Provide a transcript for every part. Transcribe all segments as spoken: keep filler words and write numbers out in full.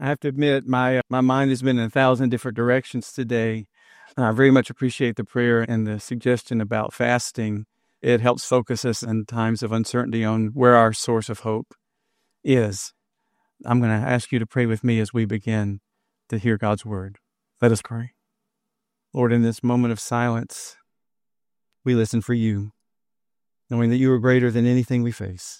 I have to admit, my my mind has been in a thousand different directions today. I very much appreciate the prayer and the suggestion about fasting. It helps focus us in times of uncertainty on where our source of hope is. I'm going to ask you to pray with me as we begin to hear God's word. Let us pray. Lord, in this moment of silence, we listen for you, knowing that you are greater than anything we face.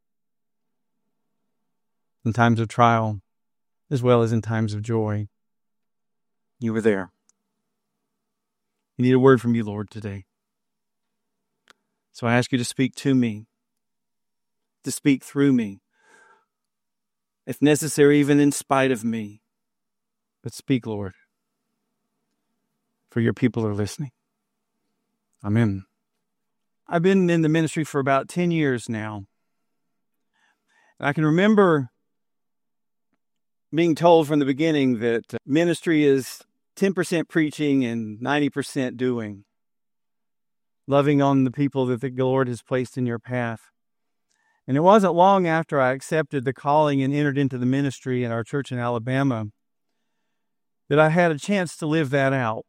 In times of trial, as well as in times of joy, you were there. We need a word from you, Lord, today. So I ask you to speak to me, to speak through me, if necessary, even in spite of me. But speak, Lord, for your people are listening. Amen. I've been in the ministry for about ten years now. I can remember being told from the beginning that ministry is ten percent preaching and ninety percent doing. Loving on the people that the Lord has placed in your path. And it wasn't long after I accepted the calling and entered into the ministry in our church in Alabama that I had a chance to live that out.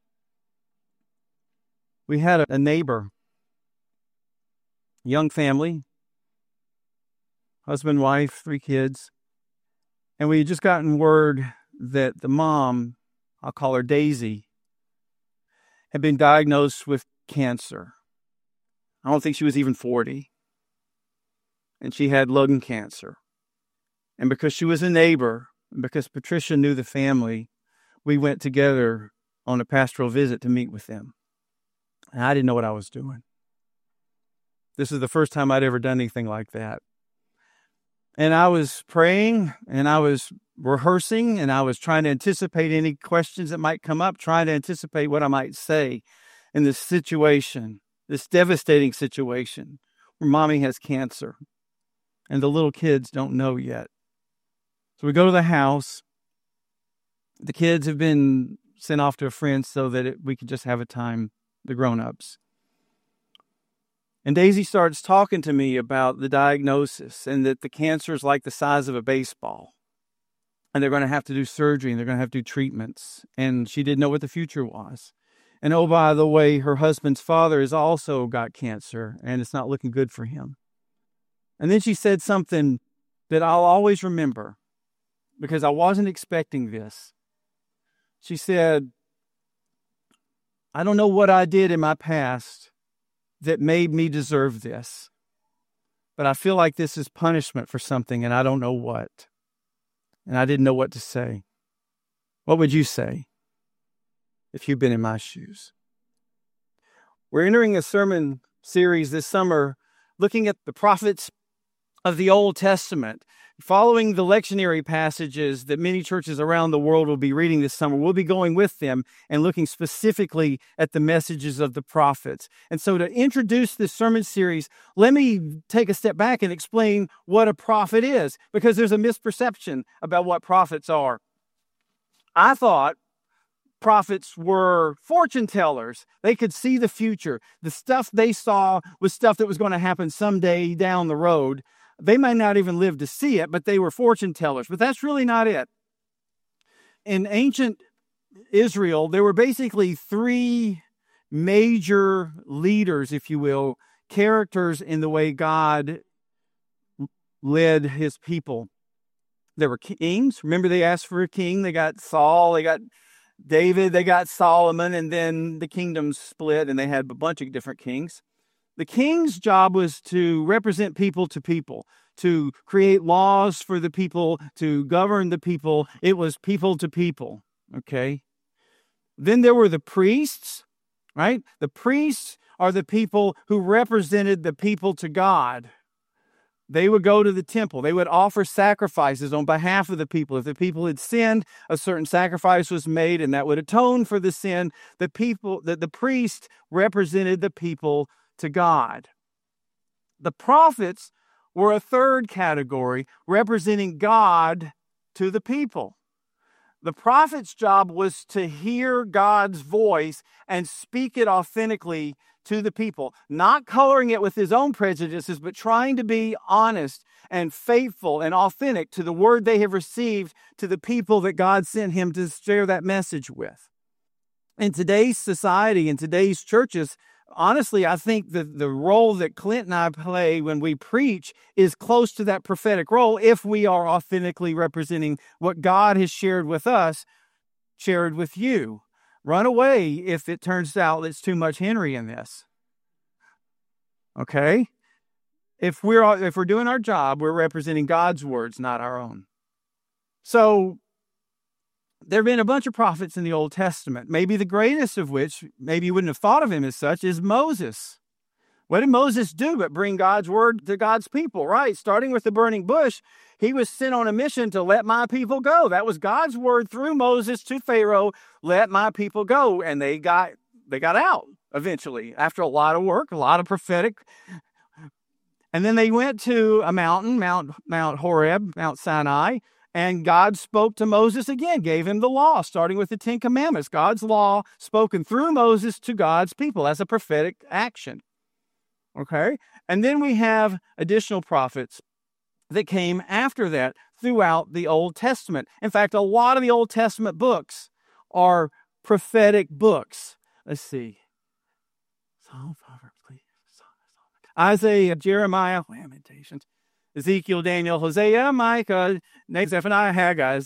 We had a neighbor, young family, husband, wife, three kids. And we had just gotten word that the mom, I'll call her Daisy, had been diagnosed with cancer. I don't think she was even forty. And she had lung cancer. And because she was a neighbor, and because Patricia knew the family, we went together on a pastoral visit to meet with them. And I didn't know what I was doing. This is the first time I'd ever done anything like that. And I was praying, and I was rehearsing, and I was trying to anticipate any questions that might come up, trying to anticipate what I might say in this situation, this devastating situation where mommy has cancer, and the little kids don't know yet. So we go to the house. The kids have been sent off to a friend so that it, we could just have a time, the grown-ups. And Daisy starts talking to me about the diagnosis and that the cancer is like the size of a baseball. And they're going to have to do surgery and they're going to have to do treatments. And she didn't know what the future was. And oh, by the way, her husband's father has also got cancer and it's not looking good for him. And then she said something that I'll always remember because I wasn't expecting this. She said, I don't know what I did in my past that made me deserve this. But I feel like this is punishment for something, and I don't know what. And I didn't know what to say. What would you say if you've been in my shoes? We're entering a sermon series this summer looking at the prophets of the Old Testament. Following the lectionary passages that many churches around the world will be reading this summer, we'll be going with them and looking specifically at the messages of the prophets. And so to introduce this sermon series, let me take a step back and explain what a prophet is, because there's a misperception about what prophets are. I thought prophets were fortune tellers. They could see the future. The stuff they saw was stuff that was going to happen someday down the road. They may not even live to see it, but they were fortune tellers. But that's really not it. In ancient Israel, there were basically three major leaders, if you will, characters in the way God led his people. There were kings. Remember, they asked for a king. They got Saul, they got David, they got Solomon, and then the kingdom split, and they had a bunch of different kings. The king's job was to represent people to people, to create laws for the people, to govern the people. It was people to people, okay? Then there were the priests, right? The priests are the people who represented the people to God. They would go to the temple. They would offer sacrifices on behalf of the people. If the people had sinned, a certain sacrifice was made, and that would atone for the sin. The people, the, the priest represented the people to God. The prophets were a third category, representing God to the people. The prophet's job was to hear God's voice and speak it authentically to the people, not coloring it with his own prejudices, but trying to be honest and faithful and authentic to the word they have received to the people that God sent him to share that message with. In today's society, in today's churches, honestly, I think that the role that Clint and I play when we preach is close to that prophetic role if we are authentically representing what God has shared with us, shared with you. Run away if it turns out it's too much Henry in this. Okay? If we're if we're doing our job, we're representing God's words, not our own. So there have been a bunch of prophets in the Old Testament, maybe the greatest of which, maybe you wouldn't have thought of him as such, is Moses. What did Moses do but bring God's word to God's people, right? Starting with the burning bush, he was sent on a mission to let my people go. That was God's word through Moses to Pharaoh, let my people go. And they got they got out eventually after a lot of work, a lot of prophetic. And then they went to a mountain, Mount, Mount Horeb, Mount Sinai, and God spoke to Moses again, gave him the law, starting with the Ten Commandments. God's law spoken through Moses to God's people as a prophetic action. Okay? And then we have additional prophets that came after that throughout the Old Testament. In fact, a lot of the Old Testament books are prophetic books. Let's see. Psalm, Proverbs, Isaiah, Jeremiah, Lamentations, Ezekiel, Daniel, Hosea, Micah, Zephaniah, Haggai,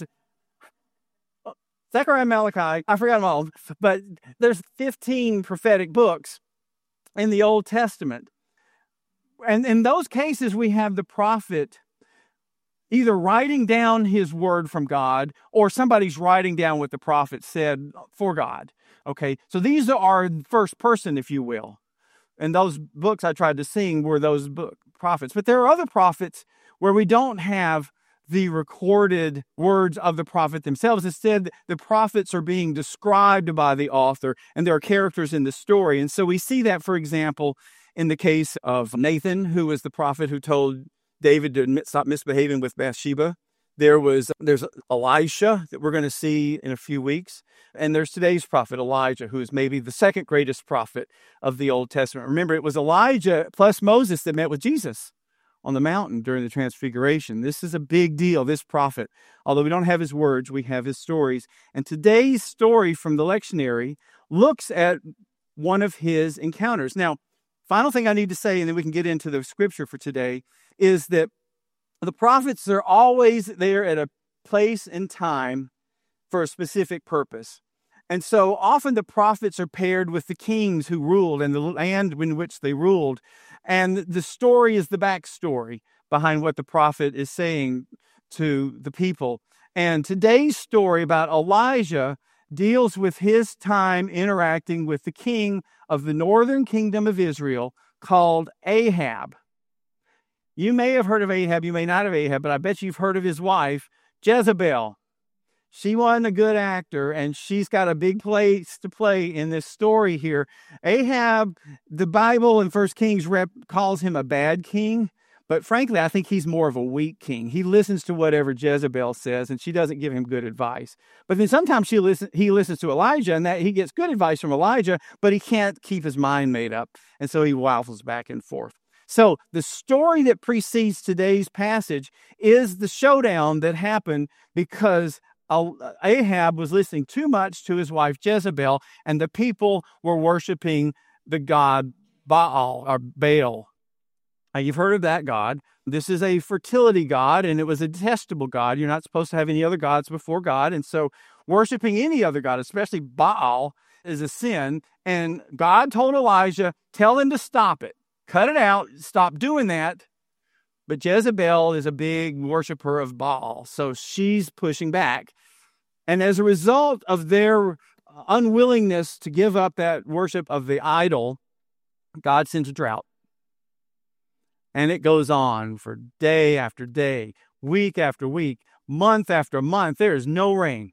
Zechariah, Malachi. I forgot them all. But there's fifteen prophetic books in the Old Testament. And in those cases, we have the prophet either writing down his word from God or somebody's writing down what the prophet said for God. Okay, so these are first person, if you will. And those books I tried to sing were those book prophets. But there are other prophets where we don't have the recorded words of the prophet themselves. Instead, the prophets are being described by the author, and there are characters in the story. And so we see that, for example, in the case of Nathan, who was the prophet who told David to admit, stop misbehaving with Bathsheba. There was there's Elisha that we're going to see in a few weeks. And there's today's prophet, Elijah, who is maybe the second greatest prophet of the Old Testament. Remember, it was Elijah plus Moses that met with Jesus on the mountain during the Transfiguration. This is a big deal, this prophet. Although we don't have his words, we have his stories. And today's story from the lectionary looks at one of his encounters. Now, final thing I need to say, and then we can get into the scripture for today, is that the prophets are always there at a place and time for a specific purpose. And so often the prophets are paired with the kings who ruled and the land in which they ruled. And the story is the backstory behind what the prophet is saying to the people. And today's story about Elijah deals with his time interacting with the king of the northern kingdom of Israel called Ahab. You may have heard of Ahab, you may not have Ahab, but I bet you've heard of his wife, Jezebel. She wasn't a good actor, and she's got a big place to play in this story here. Ahab, the Bible in First Kings rep calls him a bad king, but frankly, I think he's more of a weak king. He listens to whatever Jezebel says, and she doesn't give him good advice. But then sometimes she listen, he listens to Elijah, and that he gets good advice from Elijah, but he can't keep his mind made up, and so he waffles back and forth. So the story that precedes today's passage is the showdown that happened because Ahab was listening too much to his wife Jezebel, and the people were worshiping the god Baal or Baal. Now, you've heard of that god. This is a fertility god, and it was a detestable god. You're not supposed to have any other gods before God, and so worshiping any other god, especially Baal, is a sin. And God told Elijah, tell him to stop it. Cut it out. Stop doing that. But Jezebel is a big worshiper of Baal, so she's pushing back. And as a result of their unwillingness to give up that worship of the idol, God sends a drought. And it goes on for day after day, week after week, month after month. There is no rain.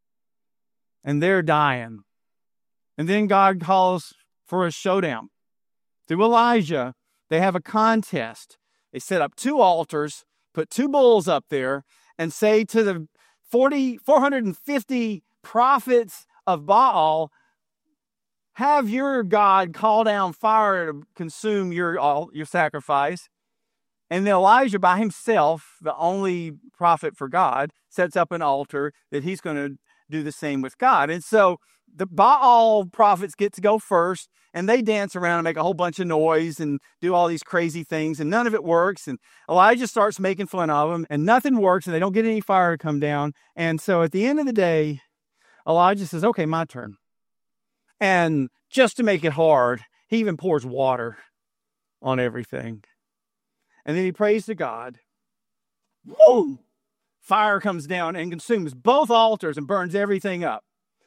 And they're dying. And then God calls for a showdown. Through Elijah, they have a contest. They set up two altars, put two bulls up there, and say to the forty, four hundred fifty prophets of Baal, have your God call down fire to consume your all your sacrifice. And then Elijah by himself, the only prophet for God, sets up an altar that he's going to do the same with God. And so the Baal prophets get to go first, and they dance around and make a whole bunch of noise and do all these crazy things, and none of it works. And Elijah starts making fun of them, and nothing works, and they don't get any fire to come down. And so at the end of the day, Elijah says, okay, my turn. And just to make it hard, he even pours water on everything. And then he prays to God. Boom! Fire comes down and consumes both altars and burns everything up.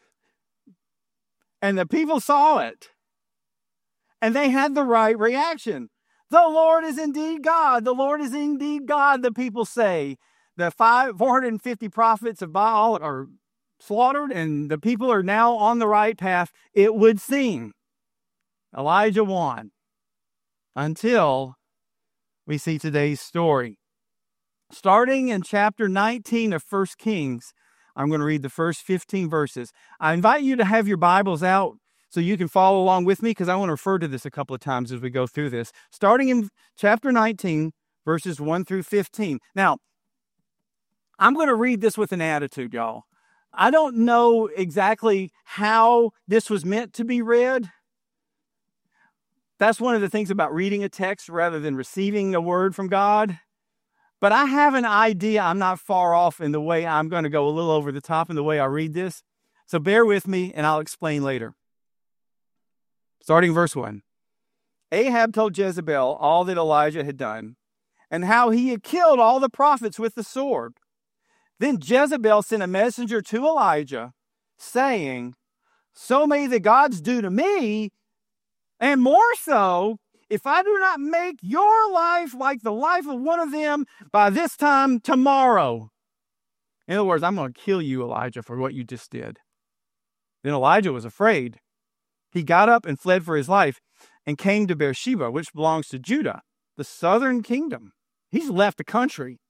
And the people saw it. And they had the right reaction. The Lord is indeed God. The Lord is indeed God, the people say. The five, four hundred fifty prophets of Baal are slaughtered, and the people are now on the right path, it would seem. Elijah won. Until we see today's story. Starting in chapter nineteen of First Kings, I'm going to read the first fifteen verses. I invite you to have your Bibles out so you can follow along with me, because I want to refer to this a couple of times as we go through this. Starting in chapter nineteen, verses one through fifteen. Now, I'm going to read this with an attitude, y'all. I don't know exactly how this was meant to be read. That's one of the things about reading a text rather than receiving a word from God. But I have an idea. I'm not far off in the way I'm going to go a little over the top in the way I read this. So bear with me and I'll explain later. Starting verse one. Ahab told Jezebel all that Elijah had done and how he had killed all the prophets with the sword. Then Jezebel sent a messenger to Elijah saying, so may the gods do to me, and more so, if I do not make your life like the life of one of them by this time tomorrow. In other words, I'm going to kill you, Elijah, for what you just did. Then Elijah was afraid. He got up and fled for his life and came to Beersheba, which belongs to Judah, the southern kingdom. He's left the country.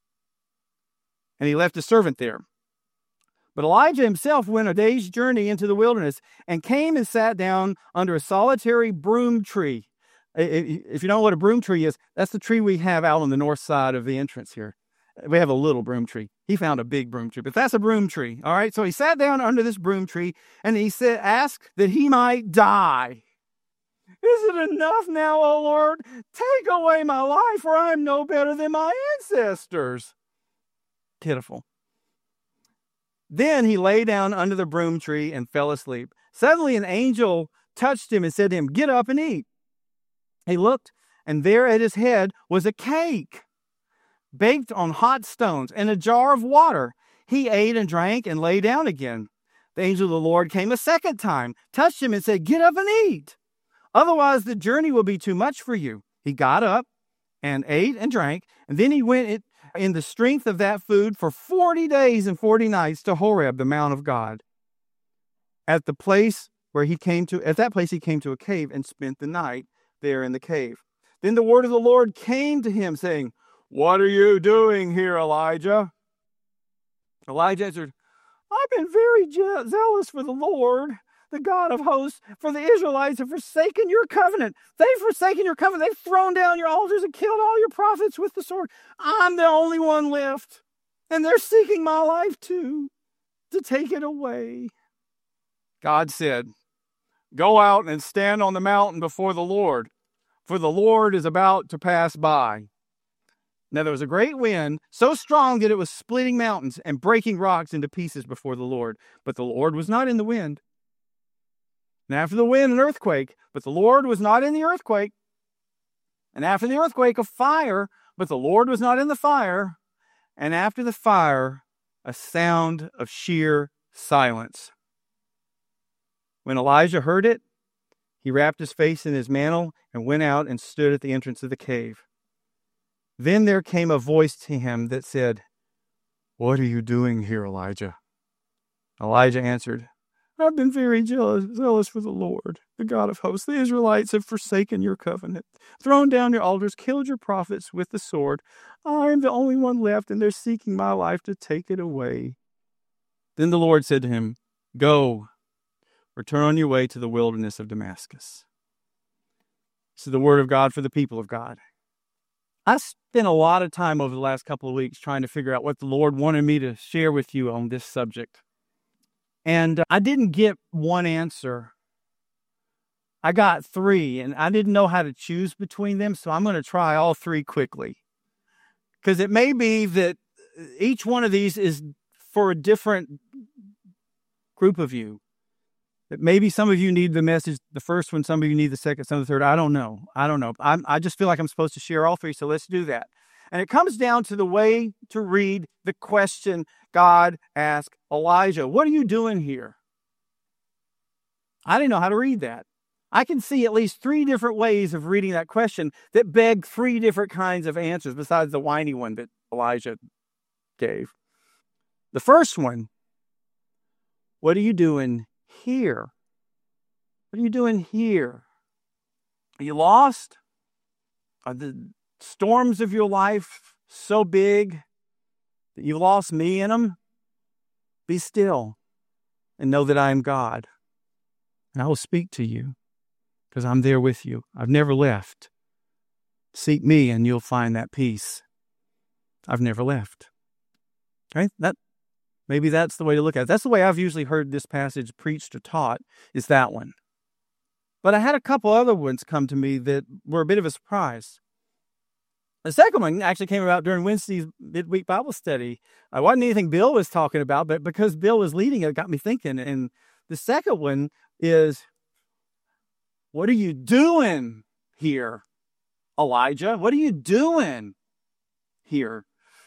And he left a servant there. But Elijah himself went a day's journey into the wilderness and came and sat down under a solitary broom tree. If you don't know what a broom tree is, that's the tree we have out on the north side of the entrance here. We have a little broom tree. He found a big broom tree, but that's a broom tree. All right. So he sat down under this broom tree and he said, asked that he might die. Is it enough now, O Lord? Take away my life, for I am no better than my ancestors. Pitiful. Then he lay down under the broom tree and fell asleep. Suddenly an angel touched him and said to him, get up and eat. He looked, and there at his head was a cake baked on hot stones and a jar of water. He ate and drank and lay down again. The angel of the Lord came a second time, touched him and said, get up and eat. Otherwise the journey will be too much for you. He got up and ate and drank, and then he went in the strength of that food for forty days and forty nights to Horeb, the Mount of God. At the place where he came to, at that place he came to a cave and spent the night there in the cave. Then the word of the Lord came to him, saying, what are you doing here, Elijah? Elijah answered, I've been very je- zealous for the Lord, the God of hosts, for the Israelites have forsaken your covenant. They've forsaken your covenant. They've thrown down your altars and killed all your prophets with the sword. I'm the only one left, and they're seeking my life too, to take it away. God said, go out and stand on the mountain before the Lord, for the Lord is about to pass by. Now there was a great wind, so strong that it was splitting mountains and breaking rocks into pieces before the Lord. But the Lord was not in the wind. And after the wind, an earthquake, but the Lord was not in the earthquake. And after the earthquake, a fire, but the Lord was not in the fire. And after the fire, a sound of sheer silence. When Elijah heard it, he wrapped his face in his mantle and went out and stood at the entrance of the cave. Then there came a voice to him that said, what are you doing here, Elijah? Elijah answered, I've been very jealous, zealous for the Lord, the God of hosts. The Israelites have forsaken your covenant, thrown down your altars, killed your prophets with the sword. I am the only one left, and they're seeking my life to take it away. Then the Lord said to him, "Go, return on your way to the wilderness of Damascus." This is the word of God for the people of God. I spent a lot of time over the last couple of weeks trying to figure out what the Lord wanted me to share with you on this subject. And I didn't get one answer. I got three, and I didn't know how to choose between them, so I'm going to try all three quickly. Because it may be that each one of these is for a different group of you. That maybe some of you need the message, the first one, some of you need the second, some of the third. I don't know. I don't know. I'm, I just feel like I'm supposed to share all three, so let's do that. And it comes down to the way to read the question God asked Elijah. What are you doing here? I didn't know how to read that. I can see at least three different ways of reading that question that beg three different kinds of answers besides the whiny one that Elijah gave. The first one, what are you doing here? What are you doing here? Are you lost? Are the storms of your life so big that you've lost me in them? Be still and know that I am God. And I will speak to you because I'm there with you. I've never left. Seek me and you'll find that peace. I've never left. Okay? That maybe that's the way to look at it. That's the way I've usually heard this passage preached or taught, is that one. But I had a couple other ones come to me that were a bit of a surprise. The second one actually came about during Wednesday's midweek Bible study. It wasn't anything Bill was talking about, but because Bill was leading it, it got me thinking. And the second one is, what are you doing here, Elijah? What are you doing here?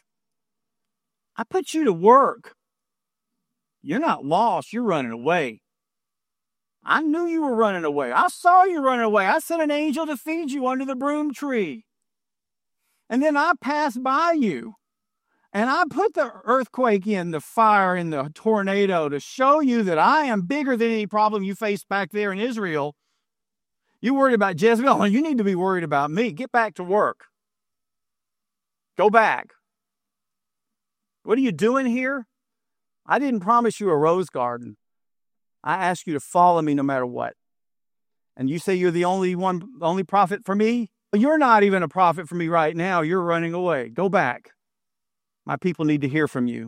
I put you to work. You're not lost. You're running away. I knew you were running away. I saw you running away. I sent an angel to feed you under the broom tree. And then I passed by you. And I put the earthquake in, the fire, in the tornado to show you that I am bigger than any problem you face back there in Israel. You worried about Jezebel, and you need to be worried about me. Get back to work. Go back. What are you doing here? I didn't promise you a rose garden. I asked you to follow me no matter what. And you say you're the only one, the only prophet for me? You're not even a prophet for me right now. You're running away. Go back. My people need to hear from you.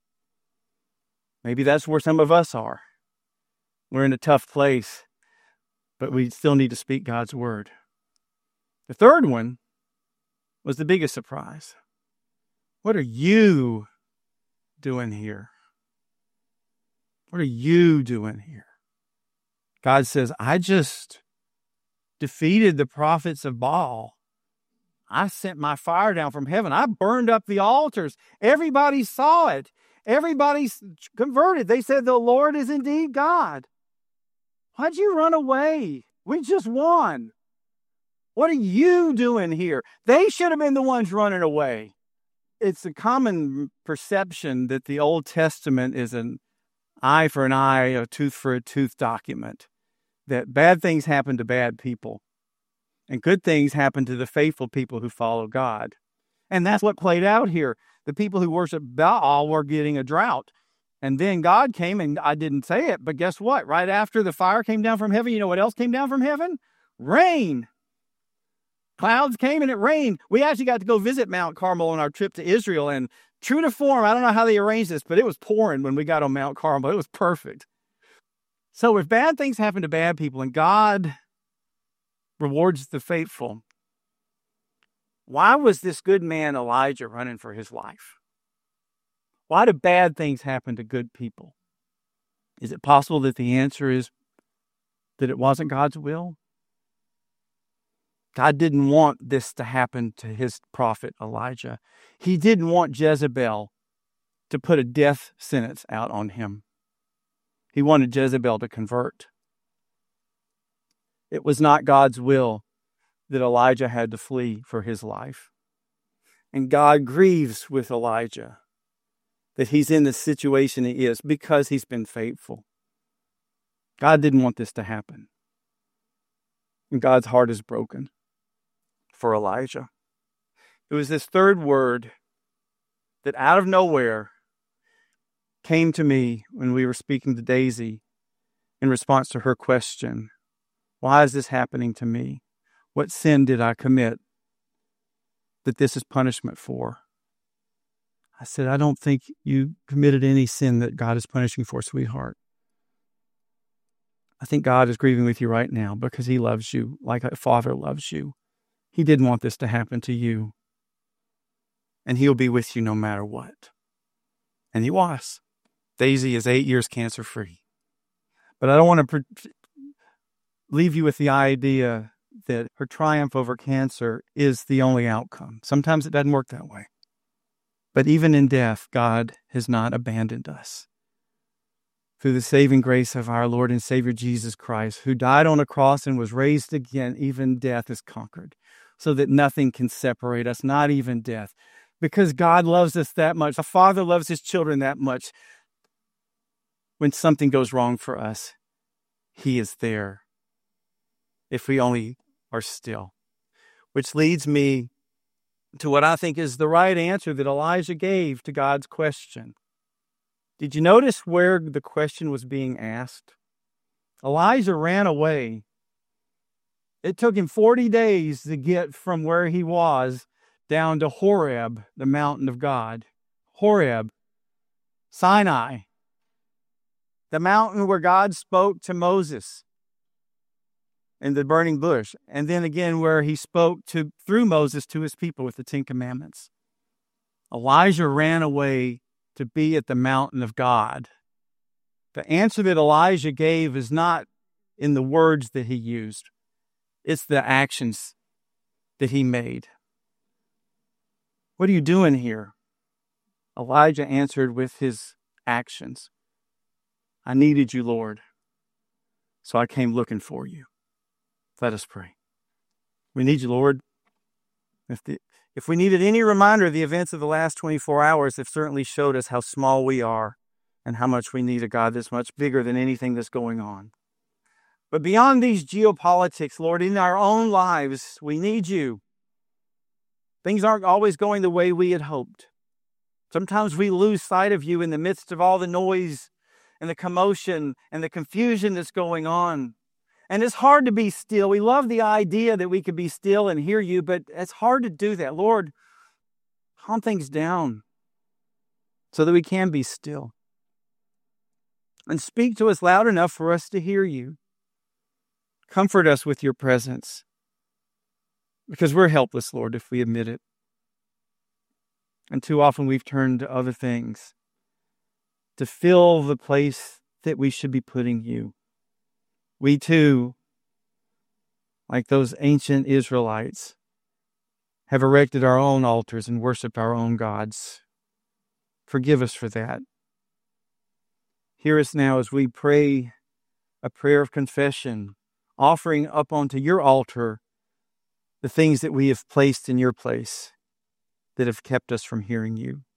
Maybe that's where some of us are. We're in a tough place, but we still need to speak God's word. The third one was the biggest surprise. What are you doing here? What are you doing here? God says, I just defeated the prophets of Baal. I sent my fire down from heaven. I burned up the altars. Everybody saw it. Everybody converted. They said, the Lord is indeed God. Why'd you run away? We just won. What are you doing here? They should have been the ones running away. It's a common perception that the Old Testament is an eye for an eye, a tooth for a tooth document. That bad things happen to bad people. And good things happen to the faithful people who follow God. And that's what played out here. The people who worship Baal were getting a drought. And then God came, and I didn't say it, but guess what? Right after the fire came down from heaven, you know what else came down from heaven? Rain. Clouds came and it rained. We actually got to go visit Mount Carmel on our trip to Israel. And true to form, I don't know how they arranged this, but it was pouring when we got on Mount Carmel. It was perfect. So if bad things happen to bad people and God rewards the faithful, why was this good man Elijah running for his life? Why do bad things happen to good people? Is it possible that the answer is that it wasn't God's will? God didn't want this to happen to his prophet Elijah. He didn't want Jezebel to put a death sentence out on him. He wanted Jezebel to convert. It was not God's will that Elijah had to flee for his life. And God grieves with Elijah that he's in the situation he is because he's been faithful. God didn't want this to happen. And God's heart is broken for Elijah. It was this third word that out of nowhere came to me when we were speaking to Daisy in response to her question, why is this happening to me? What sin did I commit that this is punishment for? I said, I don't think you committed any sin that God is punishing for, sweetheart. I think God is grieving with you right now because he loves you like a father loves you. He didn't want this to happen to you. And he'll be with you no matter what. And he was. Daisy is eight years cancer-free. But I don't want to pre- leave you with the idea that her triumph over cancer is the only outcome. Sometimes it doesn't work that way. But even in death, God has not abandoned us. Through the saving grace of our Lord and Savior Jesus Christ, who died on a cross and was raised again, even death is conquered, so that nothing can separate us, not even death. Because God loves us that much. A father loves his children that much. When something goes wrong for us, he is there. If we only are still. Which leads me to what I think is the right answer that Elijah gave to God's question. Did you notice where the question was being asked? Elijah ran away. It took him forty days to get from where he was down to Horeb, the mountain of God. Horeb, Sinai, the mountain where God spoke to Moses in the burning bush, and then again where he spoke to through Moses to his people with the Ten Commandments. Elijah ran away to be at the mountain of God. The answer that Elijah gave is not in the words that he used. It's the actions that he made. What are you doing here? Elijah answered with his actions. I needed you, Lord, so I came looking for you. Let us pray. We need you, Lord. If the, if we needed any reminder, the events of the last twenty-four hours have certainly showed us how small we are and how much we need a God that's much bigger than anything that's going on. But beyond these geopolitics, Lord, in our own lives, we need you. Things aren't always going the way we had hoped. Sometimes we lose sight of you in the midst of all the noise and the commotion and the confusion that's going on. And it's hard to be still. We love the idea that we could be still and hear you, but it's hard to do that. Lord, calm things down so that we can be still. And speak to us loud enough for us to hear you. Comfort us with your presence, because we're helpless, Lord, if we admit it. And too often we've turned to other things to fill the place that we should be putting you. We too, like those ancient Israelites, have erected our own altars and worshiped our own gods. Forgive us for that. Hear us now as we pray a prayer of confession, offering up onto your altar the things that we have placed in your place that have kept us from hearing you.